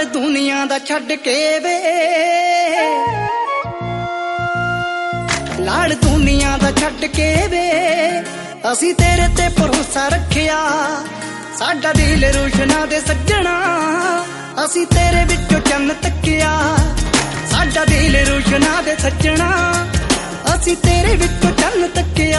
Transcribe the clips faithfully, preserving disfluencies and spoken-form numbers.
ਲਾੜ ਦੁਨੀਆ ਦਾ ਛੱਡ ਕੇ ਵੇ, ਲਾੜ ਦੁਨੀਆ ਦਾ ਛੱਡ ਕੇ ਵੇ, ਅਸੀਂ ਤੇਰੇ ਤੇ ਭਰੋਸਾ ਰੱਖਿਆ। ਸਾਡਾ ਦਿਲ ਰੋਸ਼ਨਾ ਦੇ ਸੱਜਣਾ, ਅਸੀਂ ਤੇਰੇ ਵਿੱਚੋਂ ਚੰਨ ਤੱਕਿਆ। ਸਾਡਾ ਦਿਲ ਰੋਸ਼ਨਾ ਦੇ ਸੱਜਣਾ, ਅਸੀਂ ਤੇਰੇ ਵਿੱਚੋਂ ਚੰਨ ਤੱਕਿਆ।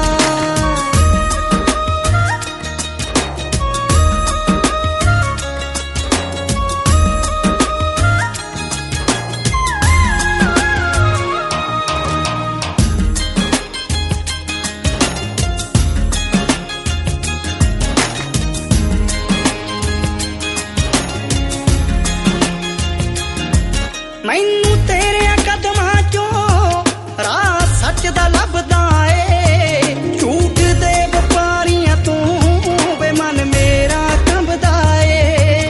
ਮੈਨੂੰ ਤੇਰੇ ਕਦਮਾਂ ਚੋਂ ਰਾਹ ਸੱਚ ਦਾ ਲੱਭਦਾ ਏ, ਝੂਠ ਦੇ ਵਪਾਰੀਆਂ ਤੋਂ ਵੇ ਮਨ ਮੇਰਾ ਕੰਬਦਾ ਏ।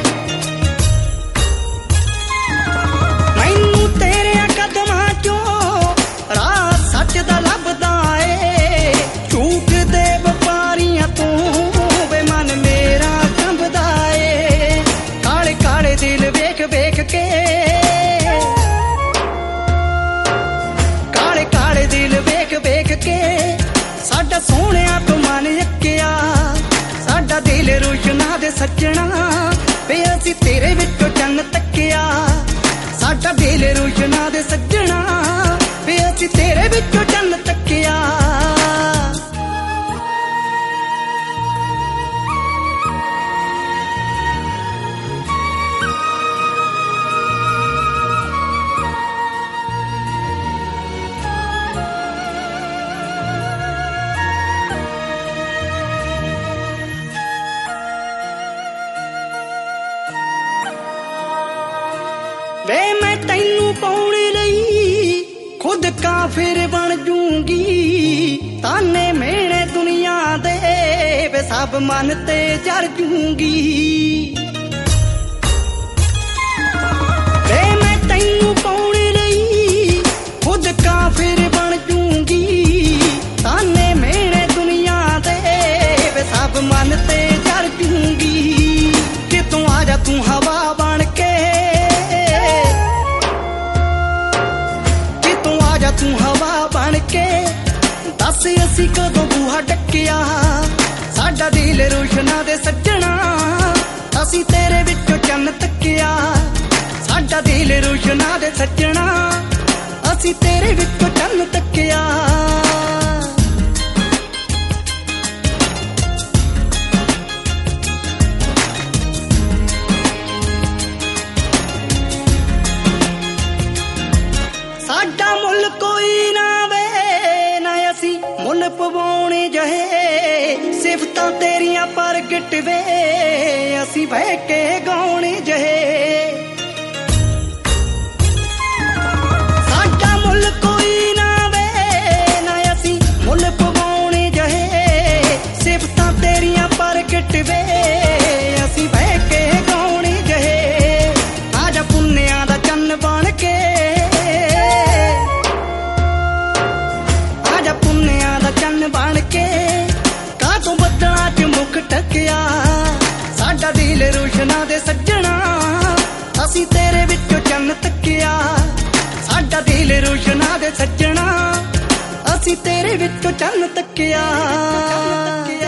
ਮੈਨੂੰ ਤੇਰੇ ਕਦਮਾਂ ਚੋਂ ਰਾਹ ਸੱਚ ਦਾ ਲੱਭਦਾ ਏ, ਝੂਠ ਦੇ ਵਪਾਰੀਆਂ ਤੋਂ ਵੇ ਮਨ ਮੇਰਾ ਕੰਬਦਾ ਏ। ਕਾਲੇ ਕਾਲੇ ਦਿਲ ਵੇਖ ਵੇਖ ਕੇ, ਦਿਲ ਵੇਖ ਵੇਖ ਕੇ ਸਾਡਾ ਸੋਹਣਿਆ ਤੋਂ ਮਨ ਅੱਕਿਆ। ਸਾਡਾ ਦਿਲ ਰੋਸ਼ਨਾ ਦੇ ਸੱਜਣਾ ਵੇ, ਅਸੀਂ ਤੇਰੇ ਵਿੱਚੋਂ ਚੰਨ ਤੱਕਿਆ। ਸਾਡਾ ਦਿਲ ਰੋਸ਼ਨਾ ਦੇ ਸੱਜਣਾ ਵੇ, ਅਸੀਂ ਤੇਰੇ ਵਿੱਚੋਂ ਚੰਨ ਤੱਕਿਆ। ਵੇ ਮੈਂ ਤੈਨੂੰ ਪਾਉਣ ਲਈ ਖੁਦ ਕਾਫਿਰ ਬਣ ਜੂੰਗੀ। ਤਾਨੇ ਮੇਣੇ ਦੁਨੀਆ ਦੇ ਵੇ ਸਭ ਮਨ ਤੇ ਚੜ ਜੂੰਗੀ। ਵੇ ਮੈਂ ਤੈਨੂੰ ਪਾਉਣ ਲਈ ਖੁਦ ਕਾਫਿਰ ਬਣ ਜੂੰਗੀ। ਤਾਨੇ ਮੇਣੇ ਦੁਨੀਆ ਦੇ ਵੇ ਸਭ ਮਨ ਤੇ ਚੜ ਜੂੰਗੀ। ਕਿਤੋਂ ਆ ਜਾ ਤੂੰ ਹਵਾ ਬਣ ਕੇ, ਤੂੰ ਹਵਾ ਬਣ ਕੇ ਦੱਸ ਅਸੀਂ ਕਦੋਂ ਬੂਹਾ ਡੱਕਿਆ। ਸਾਡਾ ਦਿਲ ਰੋਸ਼ਨਾ ਦੇ ਸੱਜਣਾ, ਅਸੀਂ ਤੇਰੇ ਵਿੱਚੋਂ ਚੰਨ ਤੱਕਿਆ। ਸਾਡਾ ਦਿਲ ਰੋਸ਼ਨਾ ਦੇ ਸੱਜਣਾ, ਅਸੀਂ ਤੇਰੇ ਵਿੱਚੋਂ ਚੰਨ ਤੱਕਿਆ। ਸਾਡਾ ਮੁੱਲ ਕੋਈ ਨਾ ਵੇ, ਨਾ ਅਸੀਂ ਮੁੱਲ ਪਵਾਉਣੇ ਜਹੇ। ਸਿਫਤਾਂ ਤੇਰੀਆਂ ਪ੍ਰਗਟ ਵੇ, ਅਸੀਂ ਬਹਿ ਕੇ ਗਾਉਣੇ ਜਹੇ। ਸਾਡਾ ਮੁੱਲ ਕੋਈ ਨਾ ਵੇ, ਨਾ ਅਸੀਂ ਮੁੱਲ ਪਵਾਉਣੇ ਜਹੇ। ਸਿਫਤਾਂ ਤੇਰੀਆਂ ਪ੍ਰਗਟ ਵੇ, ਅਸੀਂ ਬਹਿ ਕੇ ਗਾਉਣੇ ਜਹੇ। ਆਜਾ ਪੁੰਨਿਆਂ ਦਾ ਚੰਨ ਬਣ ਕੇ, ਚੰਨ ਬਣ ਕੇ ਕਾਹਤੋਂ ਬੱਦਲਾਂ ਚ ਮੁੱਖ ਟਕਿਆ। ਸਾਡਾ ਦਿਲ ਰੋਸ਼ਨਾ ਦੇ ਸੱਜਣਾ, ਅਸੀਂ ਤੇਰੇ ਵਿੱਚੋਂ ਚੰਨ ਤੱਕਿਆ। ਸਾਡਾ ਦਿਲ ਰੋਸ਼ਨਾ ਦੇ ਸੱਜਣਾ, ਅਸੀਂ ਤੇਰੇ ਵਿੱਚੋਂ ਚੰਨ ਤੱਕਿਆ।